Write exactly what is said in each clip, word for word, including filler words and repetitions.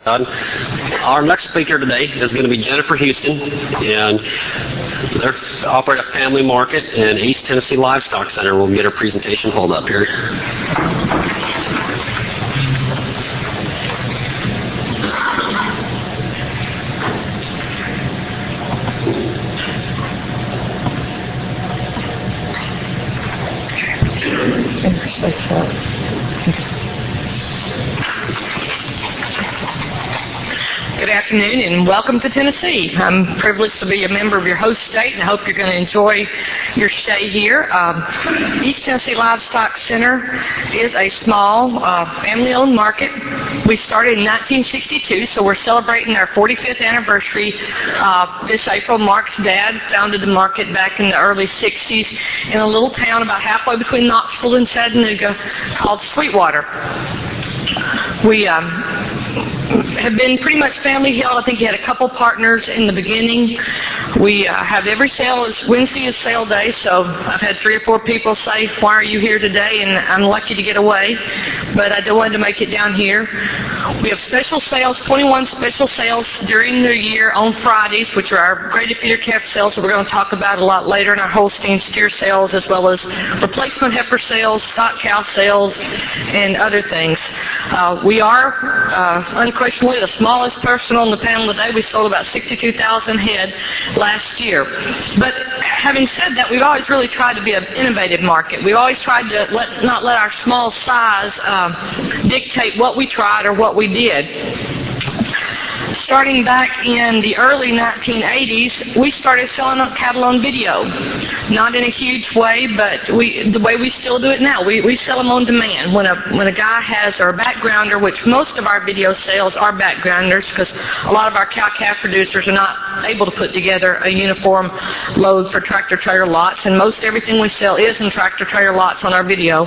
Our next speaker today is going to be Jennifer Houston, and they operate a family market in East Tennessee Livestock Center. We'll get her presentation pulled up here. Good afternoon and welcome to Tennessee. I'm privileged to be a member of your host state, and I hope you're going to enjoy your stay here. Um, East Tennessee Livestock Center is a small uh, family-owned market. We started in nineteen sixty-two, so we're celebrating our forty-fifth anniversary uh, this April. Mark's dad founded the market back in the early sixties in a little town about halfway between Knoxville and Chattanooga called Sweetwater. We um, have been pretty much family held. I think he had a couple partners in the beginning. We uh, have every sale is Wednesday is sale day, so I've had three or four people say, "Why are you here today?" And I'm lucky to get away, but I don't want to make it down here. We have special sales, twenty-one special sales during the year on Fridays, which are our graded feeder calf sales that we're going to talk about a lot later, and our Holstein steer sales, as well as replacement heifer sales, stock cow sales, and other things. Uh, we are uh, unquestionably the smallest person on the panel today. We sold about sixty-two thousand head last year. But having said that, we've always really tried to be an innovative market. We've always tried to let, not let our small size uh, dictate what we tried or what we did. Starting back in the early nineteen eighties, we started selling cattle on video. Not in a huge way, but we, the way we still do it now. We, we sell them on demand. When a when a guy has or a backgrounder, which most of our video sales are backgrounders, because a lot of our cow-calf producers are not able to put together a uniform load for tractor-trailer lots, and most everything we sell is in tractor-trailer lots on our video.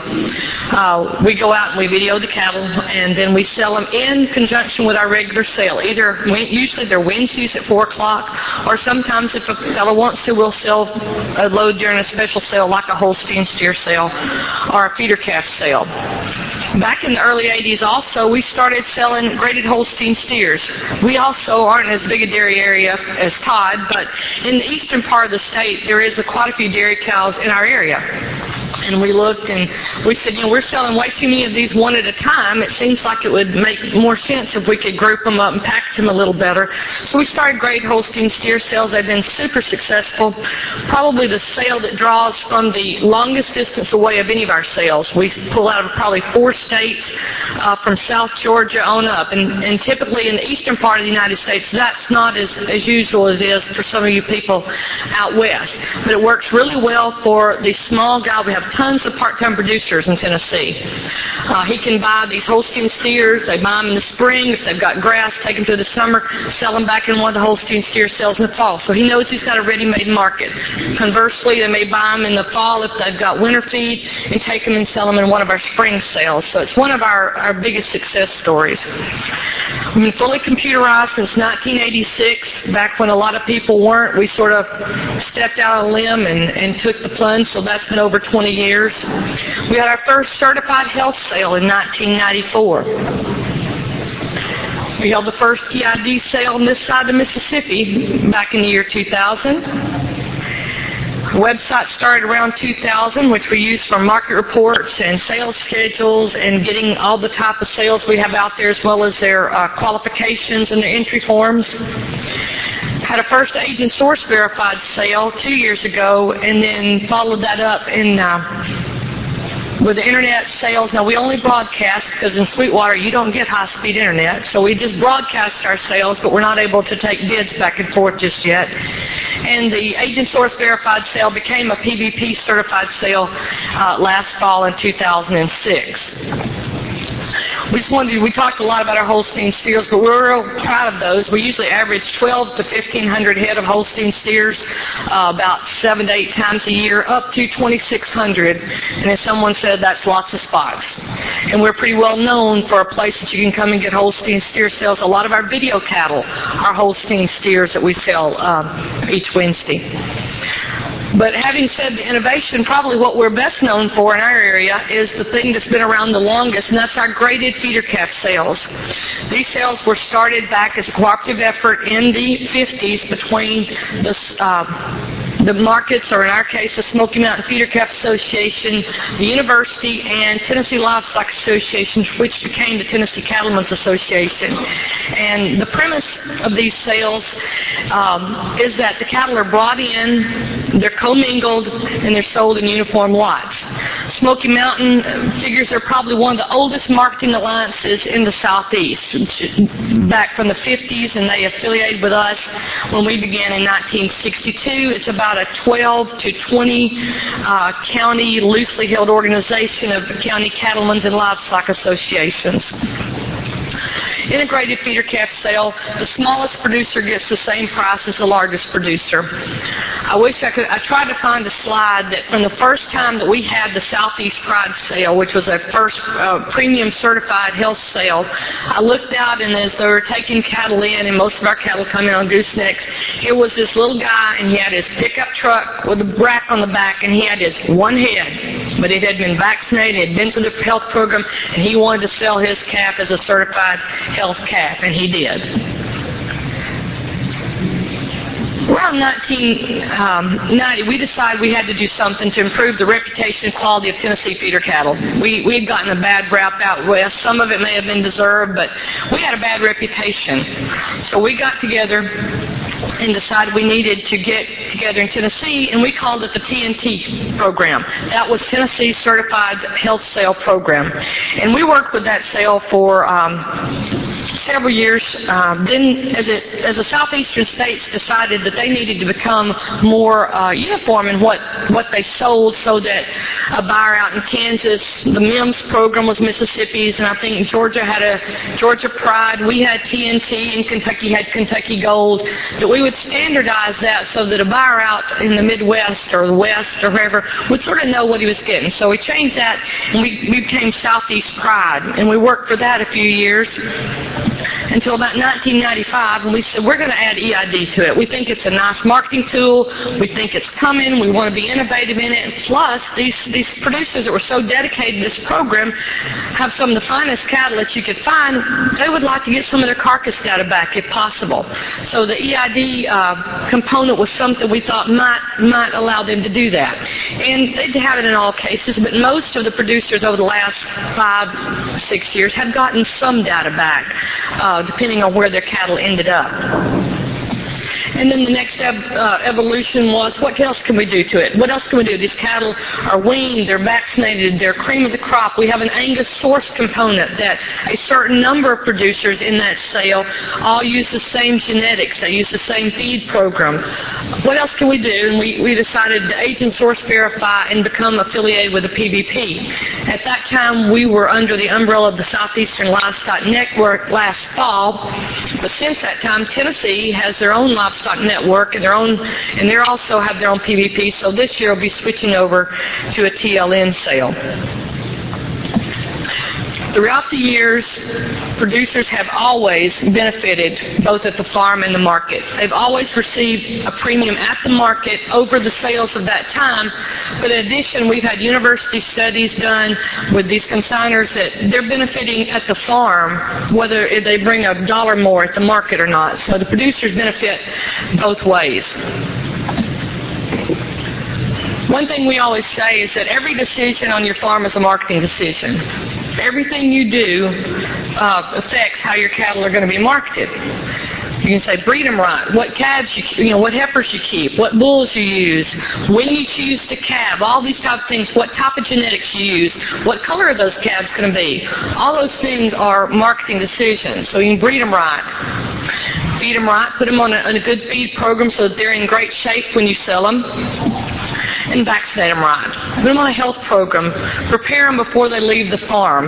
Uh, we go out and we video the cattle, and then we sell them in conjunction with our regular sale. Either Usually they're Wednesdays at four o'clock, or sometimes if a fellow wants to, we'll sell a load during a special sale like a Holstein steer sale or a feeder calf sale. Back in the early eighties also, we started selling graded Holstein steers. We also aren't as big a dairy area as Todd, but in the eastern part of the state, there is a, quite a few dairy cows in our area. And we looked and we said, you know, we're selling way too many of these one at a time. It seems like it would make more sense if we could group them up and package them a little better. So we started Great Holstein steer sales. They've been super successful. Probably the sale that draws from the longest distance away of any of our sales. We pull out of probably four states uh, from South Georgia on up. And, and typically in the eastern part of the United States, that's not as, as usual as it is for some of you people out west. But it works really well for the small guy. We have tons of part-time producers in Tennessee. Uh, he can buy these Holstein steers. They buy them in the spring. If they've got grass, take them to the summer, sell them back in one of the Holstein steer sales in the fall. So he knows he's got a ready-made market. Conversely, they may buy them in the fall if they've got winter feed and take them and sell them in one of our spring sales. So it's one of our, our biggest success stories. We've been fully computerized since nineteen eighty-six. Back when a lot of people weren't, we sort of stepped out on a limb and, and took the plunge, so that's been over twenty years. We had our first certified health sale in nineteen ninety-four. We held the first E I D sale on this side of Mississippi back in the year two thousand. The website started around two thousand, which we use for market reports and sales schedules and getting all the type of sales we have out there, as well as their uh, qualifications and their entry forms. Had a first agent source verified sale two years ago, and then followed that up in uh, with the internet sales. Now, we only broadcast because in Sweetwater you don't get high-speed internet, so we just broadcast our sales, but we're not able to take bids back and forth just yet. And the agent source verified sale became a P V P certified sale uh, last fall in two thousand six. We just wanted, we talked a lot about our Holstein steers, but we're real proud of those. We usually average twelve to fifteen hundred head of Holstein steers uh, about seven to eight times a year, up to twenty-six hundred. And as someone said, that's lots of spots. And we're pretty well known for a place that you can come and get Holstein steer sales. A lot of our video cattle are Holstein steers that we sell uh, each Wednesday. But having said the innovation, probably what we're best known for in our area is the thing that's been around the longest, and that's our graded feeder calf sales. These sales were started back as a cooperative effort in the fifties between the uh, the markets, or in our case, the Smoky Mountain Feeder Calf Association, the University, and Tennessee Livestock Association, which became the Tennessee Cattlemen's Association. And the premise of these sales um, is that the cattle are brought in, they're commingled, and they're sold in uniform lots. Smoky Mountain figures they're probably one of the oldest marketing alliances in the Southeast, back from the fifties, and they affiliated with us when we began in nineteen sixty-two. It's about a twelve to twenty uh, county loosely held organization of county cattlemen's and livestock associations. Integrated feeder calf sale, the smallest producer gets the same price as the largest producer. I wish I could, I tried to find a slide that from the first time that we had the Southeast Pride sale, which was a first uh, premium certified health sale, I looked out, and as they were taking cattle in, and most of our cattle come in on goosenecks, it was this little guy, and he had his pickup truck with a rack on the back, and he had his one head, but it had been vaccinated, had been to the health program, and he wanted to sell his calf as a certified health calf, and he did. Around nineteen ninety, we decided we had to do something to improve the reputation and quality of Tennessee feeder cattle. We, we had gotten a bad rap out west. Some of it may have been deserved, but we had a bad reputation. So we got together and decided we needed to get together in Tennessee, and we called it the T N T program. That was Tennessee Certified Health Sale Program. And we worked with that sale for um, several years. Um, then as, it, as the southeastern states decided that they needed to become more uh, uniform in what, what they sold, so that a buyer out in Kansas, the M I M S program was Mississippi's, and I think Georgia had a Georgia Pride. We had T N T, and Kentucky had Kentucky Gold. That we would standardize that so that a buyer out in the Midwest or the West or wherever would sort of know what he was getting. So we changed that, and we, we became Southeast Pride, and we worked for that a few years until about nineteen ninety-five, and we said we're going to add E I D to it. We think it's a nice marketing tool. We think it's coming. We want to be innovative in it. And plus, these, these producers that were so dedicated to this program have some of the finest cattle that you could find. They would like to get some of their carcass data back if possible. So the E I D uh, component was something we thought might, might allow them to do that. And they have it in all cases, but most of the producers over the last five, six years have gotten some data back. Uh, depending on where their cattle ended up. And then the next ev- uh, evolution was, what else can we do to it? What else can we do? These cattle are weaned, they're vaccinated, they're cream of the crop. We have an Angus source component that a certain number of producers in that sale all use the same genetics. They use the same feed program. What else can we do? And we, we decided to agent source verify and become affiliated with the P V P. At that time, we were under the umbrella of the Southeastern Livestock Network last fall. But since that time, Tennessee has their own livestock network, and their own, and they also have their own P V P. So this year we'll be switching over to a T L N sale. Throughout the years, producers have always benefited both at the farm and the market. They've always received a premium at the market over the sales of that time. But in addition, we've had university studies done with these consignors that they're benefiting at the farm, whether they bring a dollar more at the market or not. So the producers benefit both ways. One thing we always say is that every decision on your farm is a marketing decision. Everything you do uh, affects how your cattle are going to be marketed. You can say breed them right, what calves you, you know, what heifers you keep, what bulls you use, when you choose to calve, all these type of things, what type of genetics you use, what color are those calves going to be. All those things are marketing decisions, so you can breed them right. Feed them right, put them on a, on a good feed program so that they're in great shape when you sell them. And vaccinate them right. Put them on a health program. Prepare them before they leave the farm.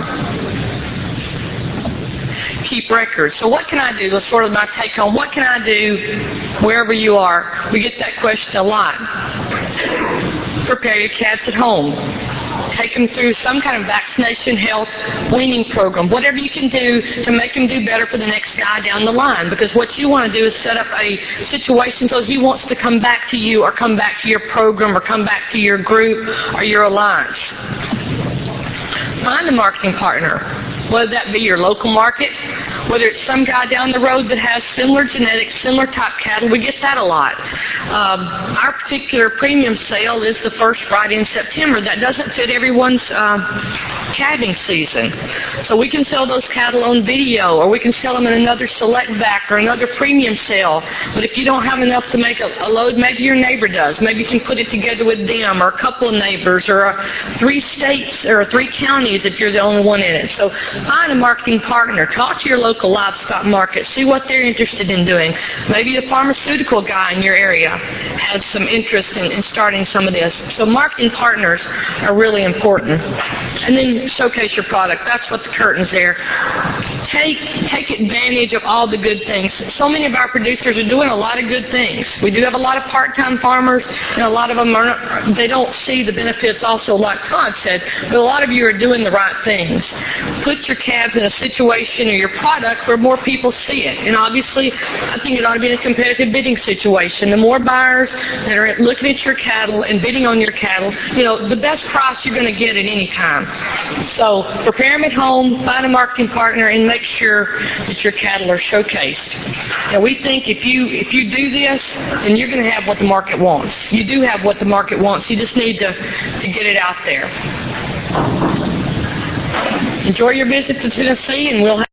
Keep records. So what can I do? That's sort of my take on what can I do wherever you are. We get that question a lot. Prepare your calves at home. take them through some kind of vaccination, health, weaning program, whatever you can do to make him do better for the next guy down the line. Because what you want to do is set up a situation so he wants to come back to you or come back to your program or come back to your group or your alliance. Find a marketing partner, whether that be your local market, whether it's some guy down the road that has similar genetics, similar type cattle. We get that a lot. Um, our particular premium sale is the first Friday in September. That doesn't fit everyone's um, calving season. So we can sell those cattle on video, or we can sell them in another select back or another premium sale. But if you don't have enough to make a, a load, maybe your neighbor does. Maybe you can put it together with them or a couple of neighbors or uh, three states or three counties if you're the only one in it. So find a marketing partner. Talk to your local livestock market. See what they're interested in doing. Maybe the pharmaceutical guy in your area has some interest in, in starting some of this. So marketing partners are really important. And then showcase your product. That's what the curtain's there. Take take advantage of all the good things. So many of our producers are doing a lot of good things. We do have a lot of part-time farmers, and a lot of them are not, they don't see the benefits also, like Todd said, but a lot of you are doing the right things. Put your calves in a situation or your product where more people see it. And obviously, I think it ought to be in a competitive bidding situation. The more buyers that are looking at your cattle and bidding on your cattle, you know, the best price you're going to get at any time. So prepare them at home, find a marketing partner, and make sure that your cattle are showcased. Now, we think if you if you do this, then you're going to have what the market wants. You do have what the market wants. You just need to, to get it out there. Enjoy your visit to Tennessee, and we'll have